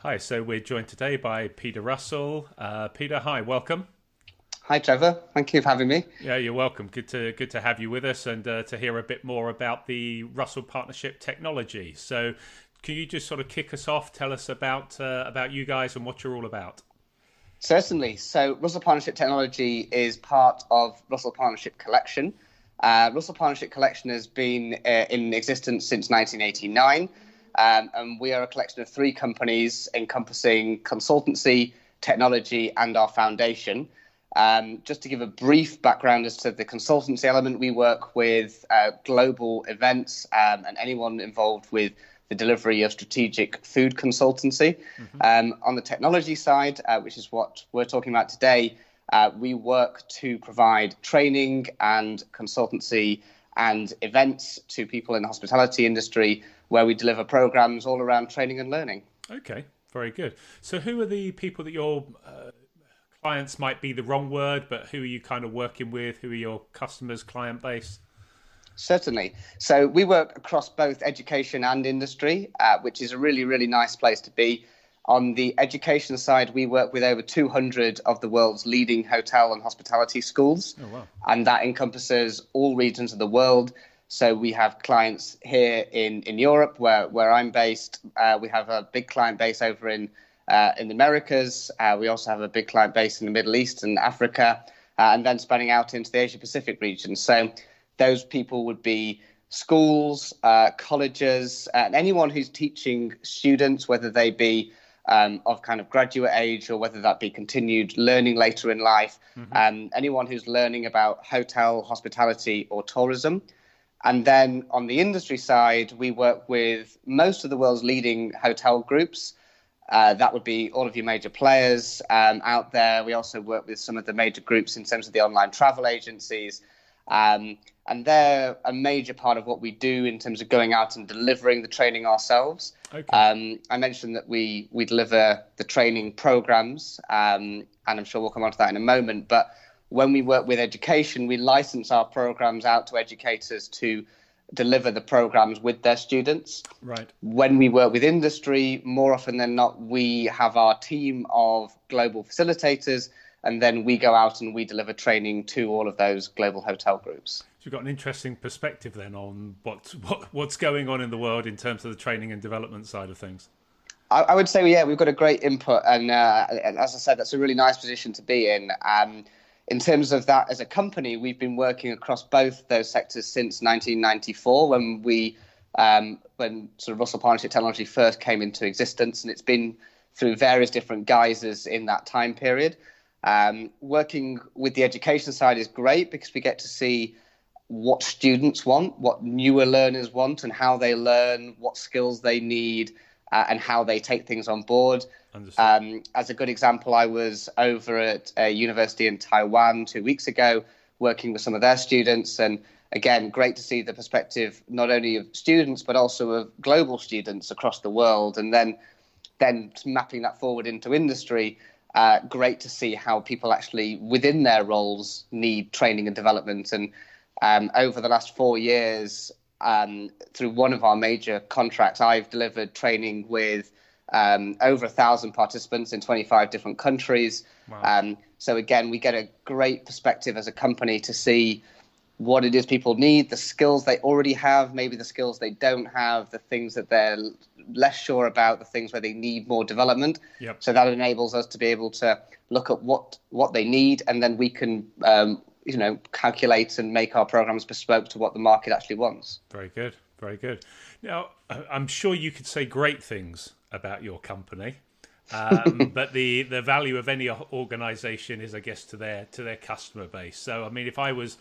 Hi, so we're joined today by Peter Russell. Peter, hi, welcome. Hi, Trevor. Thank you for having me. Yeah, you're welcome. Good to have you with us and to hear a bit more about the Russell Partnership technology. So, can you just sort of kick us off? Tell us about you guys and what you're all about. Certainly. So, Russell Partnership Technology is part of Russell Partnership Collection. Russell Partnership Collection has been in existence since 1989, and we are a collection of three companies encompassing consultancy, technology, and our foundation. Just to give a brief background as to the consultancy element, we work with global events and anyone involved with the delivery of strategic food consultancy. Hmm. On the technology side, which is what we're talking about today, we work to provide training and consultancy and events to people in the hospitality industry where we deliver programs all around training and learning. Okay, very good. So, who are the people that your clients might be the wrong word, but who are you kind of working with? Who are your customers, client base? Certainly. So we work across both education and industry, which is a really, really nice place to be. On the education side, we work with over 200 of the world's leading hotel and hospitality schools, Oh, wow. and that encompasses all regions of the world. So we have clients here in Europe, where I'm based. We have a big client base over in the Americas. We also have a big client base in the Middle East and Africa, and then spanning out into the Asia Pacific region. So those people would be schools, colleges, and anyone who's teaching students, whether they be of kind of graduate age or whether that be continued learning later in life, Hmm. anyone who's learning about hotel, hospitality, or tourism. And then on the industry side, we work with most of the world's leading hotel groups. That would be all of your major players out there. We also work with some of the major groups in terms of the online travel agencies. Um, and they're a major part of what we do in terms of going out and delivering the training ourselves. Okay. I mentioned that we deliver the training programs, and I'm sure we'll come on to that in a moment. But when we work with education, we license our programs out to educators to deliver the programs with their students. Right. When we work with industry, more often than not, we have our team of global facilitators, and then we go out and we deliver training to all of those global hotel groups. So you've got an interesting perspective then on what's going on in the world in terms of the training and development side of things. I would say, yeah, we've got a great input, and as I said, that's a really nice position to be in. In terms of that, as a company, we've been working across both those sectors since 1994, when sort of Russell Partnership Technology first came into existence, and it's been through various different guises in that time period. Working with the education side is great because we get to see what students want, what newer learners want, and how they learn, what skills they need, and how they take things on board. Understood. As a good example, I was over at a university in Taiwan 2 weeks ago, working with some of their students, and again, great to see the perspective not only of students but also of global students across the world, and then mapping that forward into industry. Great to see how people actually within their roles need training and development. And over the last 4 years, through one of our major contracts, I've delivered training with over 1,000 participants in 25 different countries. Wow. So again, we get a great perspective as a company to see what it is people need, the skills they already have, maybe the skills they don't have, the things that they're less sure about, the things where they need more development. Yep. So that enables us to be able to look at what they need, and then we can calculate and make our programs bespoke to what the market actually wants. Very good. Very good. Now, I'm sure you could say great things about your company, but the value of any organisation is, I guess, to their customer base. So, I mean, if I was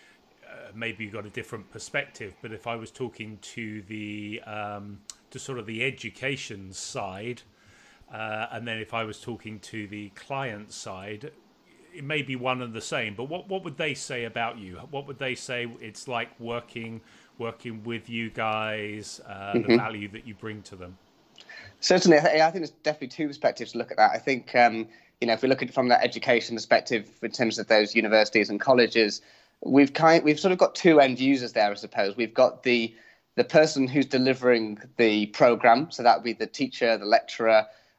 maybe you got a different perspective, but if I was talking to the to sort of the education side, and then if I was talking to the client side, it may be one and the same. But what would they say about you? What would they say it's like working with you guys? The Mm-hmm. value that you bring to them. Certainly, I think there's definitely two perspectives to look at that. I think, if we look at it from that education perspective in terms of those universities and colleges, we've sort of got two end users there, I suppose. We've got the person who's delivering the program, so that would be the teacher, the lecturer,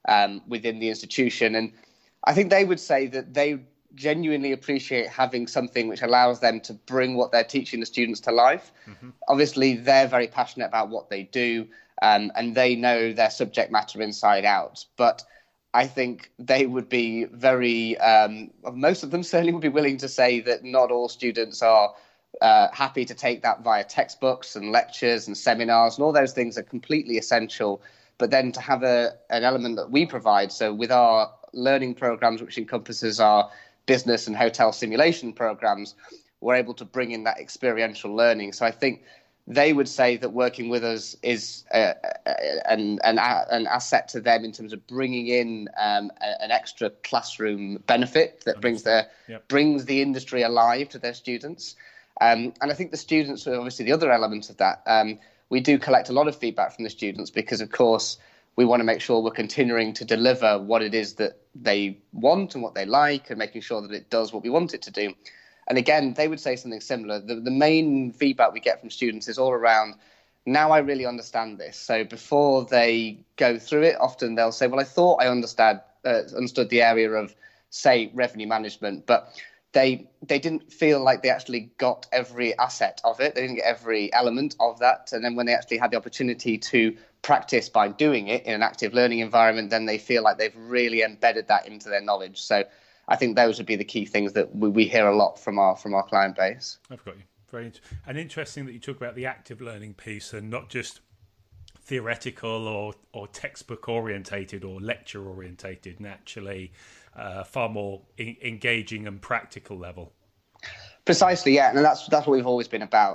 within the institution. And I think they would say that they genuinely appreciate having something which allows them to bring what they're teaching the students to life. Obviously, they're very passionate about what they do, and they know their subject matter inside out. But I think they would be very, most of them certainly would be willing to say that not all students are happy to take that via textbooks and lectures and seminars, and all those things are completely essential. But then to have an element that we provide, so with our learning programs, which encompasses our business and hotel simulation programs, we're able to bring in that experiential learning. So I think they would say that working with us is an asset to them in terms of bringing in an extra classroom benefit that brings the industry alive to their students. And I think the students are obviously the other element of that. We do collect a lot of feedback from the students because, of course, we want to make sure we're continuing to deliver what it is that they want and what they like, and making sure that it does what we want it to do. And again, they would say something similar. The main feedback we get from students is all around, now I really understand this. So before they go through it, often they'll say, well, I thought I understood the area of, say, revenue management, but they didn't feel like they actually got every asset of it. They didn't get every element of that. And then when they actually had the opportunity to practice by doing it in an active learning environment, then they feel like they've really embedded that into their knowledge. So I think those would be the key things that we hear a lot from our client base. I've got you. Very interesting that you talk about the active learning piece and not just theoretical or textbook orientated or lecture orientated, and actually far more engaging and practical level. Precisely, yeah, and that's what we've always been about.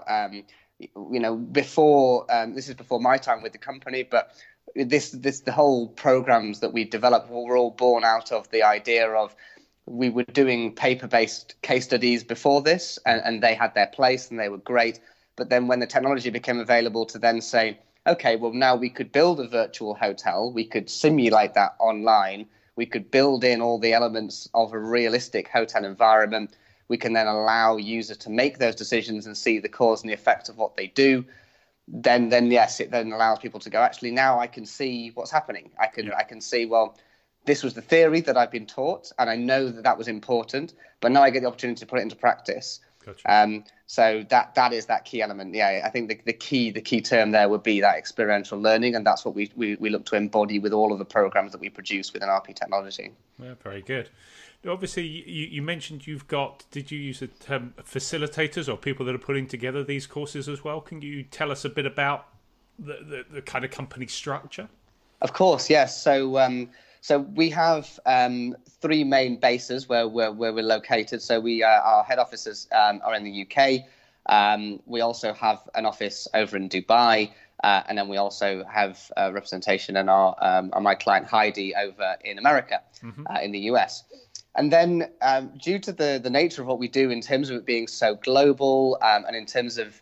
Before this is before my time with the company, but the whole programs that we developed were all born out of the idea of, we were doing paper-based case studies before this, and they had their place and they were great. But then when the technology became available to then say, okay, well, now we could build a virtual hotel, we could simulate that online, we could build in all the elements of a realistic hotel environment, we can then allow users to make those decisions and see the cause and the effect of what they do, then yes, it then allows people to go, actually, now I can see what's happening. I can see, well, this was the theory that I've been taught, and I know that was important, but now I get the opportunity to put it into practice. Gotcha. So that is that key element. Yeah, I think the key term there would be that experiential learning, and that's what we look to embody with all of the programs that we produce within RP Technology. Yeah, very good. Obviously, you mentioned did you use the term facilitators or people that are putting together these courses as well? Can you tell us a bit about the kind of company structure? Of course, yes. So we have three main bases where we're located. So our head offices are in the UK. We also have an office over in Dubai, and then we also have representation in my client Heidi over in America, in the US. And then due to the nature of what we do in terms of it being so global, and in terms of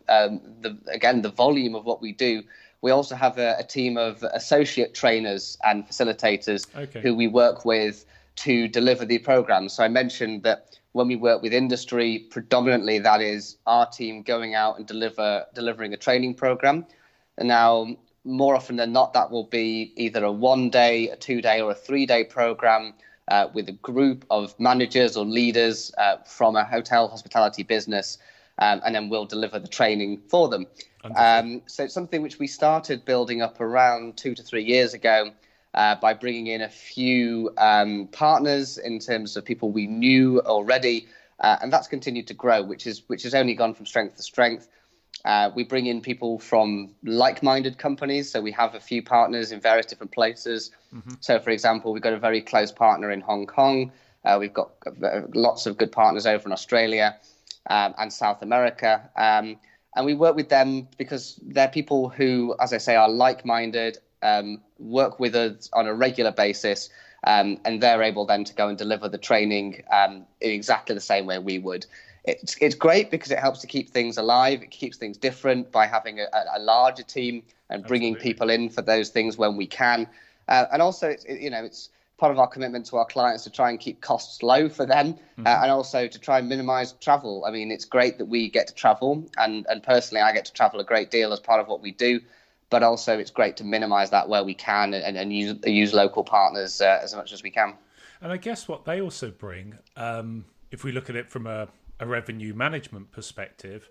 the volume of what we do, we also have a team of associate trainers and facilitators who we work with to deliver the programs. So I mentioned that when we work with industry, predominantly that is our team going out and delivering a training program. And now, more often than not, that will be either a 1-day, a 2-day, or a 3-day program with a group of managers or leaders from a hotel hospitality business, and then we'll deliver the training for them. So it's something which we started building up around 2 to 3 years ago by bringing in a few partners in terms of people we knew already, and that's continued to grow, which has only gone from strength to strength. We bring in people from like-minded companies, so we have a few partners in various different places. So, for example, we've got a very close partner in Hong Kong. We've got lots of good partners over in Australia and South America. And we work with them because they're people who, as I say, are like-minded, work with us on a regular basis, and they're able then to go and deliver the training in exactly the same way we would. It's great because it helps to keep things alive. It keeps things different by having a larger team and bringing people in for those things when we can. And also, it's part of our commitment to our clients to try and keep costs low for them, and also to try and minimize travel. I mean, it's great that we get to travel, and personally, I get to travel a great deal as part of what we do. but also it's great to minimize that where we can, and use local partners as much as we can. And I guess what they also bring, if we look at it from a revenue management perspective,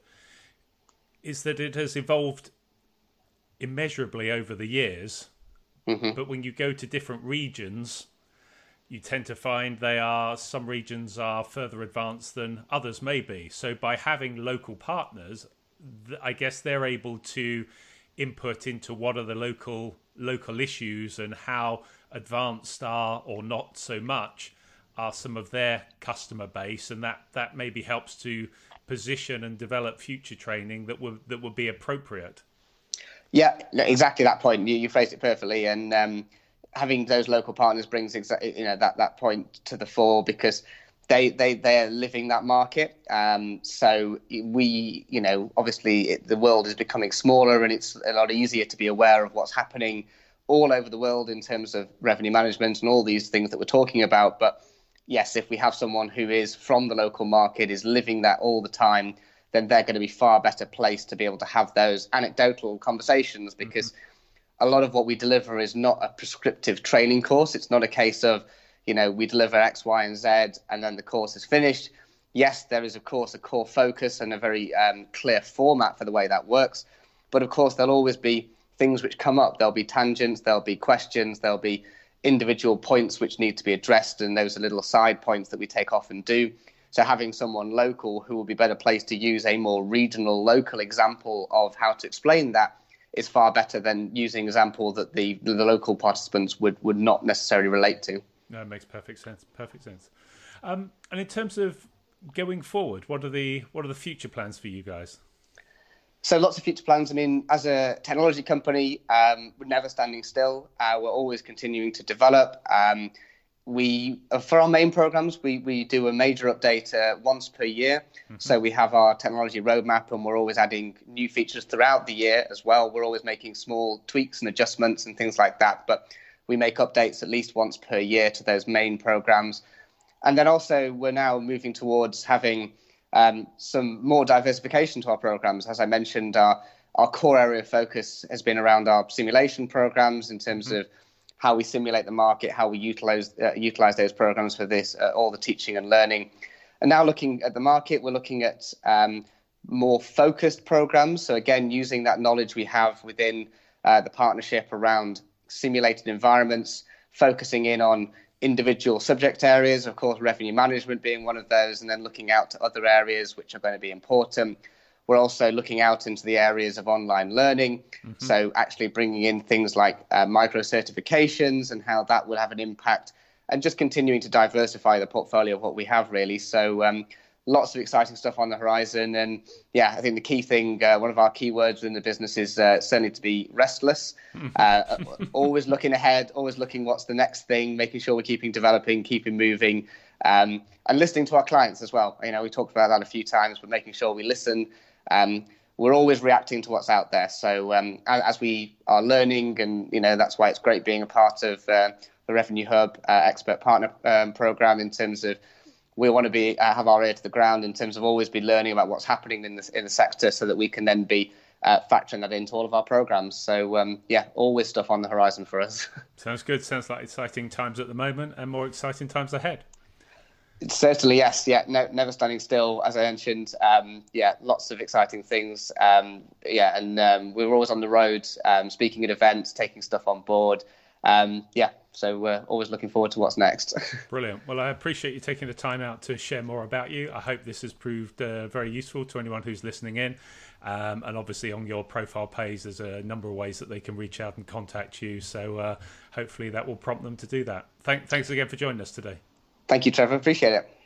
is that it has evolved immeasurably over the years. But when you go to different regions, you tend to find some regions are further advanced than others may be. So by having local partners, I guess they're able to input into what are the local issues and how advanced are, or not so much, are some of their customer base, and that maybe helps to position and develop future training that would be appropriate. Yeah, exactly that point. You phrased it perfectly, and having those local partners brings that point to the fore, because they're living that market. So we, obviously the world is becoming smaller, and it's a lot easier to be aware of what's happening all over the world in terms of revenue management and all these things that we're talking about. But yes, if we have someone who is from the local market, is living that all the time, then they're going to be far better placed to be able to have those anecdotal conversations, because a lot of what we deliver is not a prescriptive training course. It's not a case of, we deliver X, Y, and Z, and then the course is finished. Yes, there is, of course, a core focus and a very clear format for the way that works. But, of course, there'll always be things which come up. There'll be tangents, there'll be questions, there'll be individual points which need to be addressed, and those are little side points that we take off and do. So having someone local who will be better placed to use a more regional, local example of how to explain that is far better than using example that the local participants would not necessarily relate to. No, it makes perfect sense. And in terms of going forward, what are the future plans for you guys? So lots of future plans. I mean, as a technology company, we're never standing still. We're always continuing to develop. For our main programs, we do a major update once per year. So we have our technology roadmap, and we're always adding new features throughout the year as well. We're always making small tweaks and adjustments and things like that. But we make updates at least once per year to those main programs. And then also we're now moving towards having some more diversification to our programs. As I mentioned, our core area of focus has been around our simulation programs in terms of how we simulate the market, how we utilize those programs for this, all the teaching and learning. And now looking at the market, we're looking at more focused programs. So again, using that knowledge we have within the partnership around simulated environments, focusing in on individual subject areas, of course, revenue management being one of those, and then looking out to other areas which are going to be important. We're also looking out into the areas of online learning. So actually bringing in things like micro certifications and how that will have an impact, and just continuing to diversify the portfolio of what we have, really. So lots of exciting stuff on the horizon. And yeah, I think the key thing, one of our key words in the business is certainly to be restless, always looking ahead, always looking what's the next thing, making sure we're keeping developing, keeping moving, and listening to our clients as well. We talked about that a few times, but making sure we listen. We're always reacting to what's out there. So as we are learning, and that's why it's great being a part of the Revenue Hub Expert Partner Program, in terms of we want to be have our ear to the ground in terms of always be learning about what's happening in the sector, so that we can then be factoring that into all of our programs. So always stuff on the horizon for us. Sounds good. Sounds like exciting times at the moment, and more exciting times ahead. Certainly, yes. Yeah, no, never standing still, as I mentioned. Lots of exciting things. We're always on the road, speaking at events, taking stuff on board. So we're always looking forward to what's next. Brilliant. Well, I appreciate you taking the time out to share more about you. I hope this has proved very useful to anyone who's listening in. And obviously on your profile page, there's a number of ways that they can reach out and contact you. So hopefully that will prompt them to do that. Thanks again for joining us today. Thank you, Trevor. Appreciate it.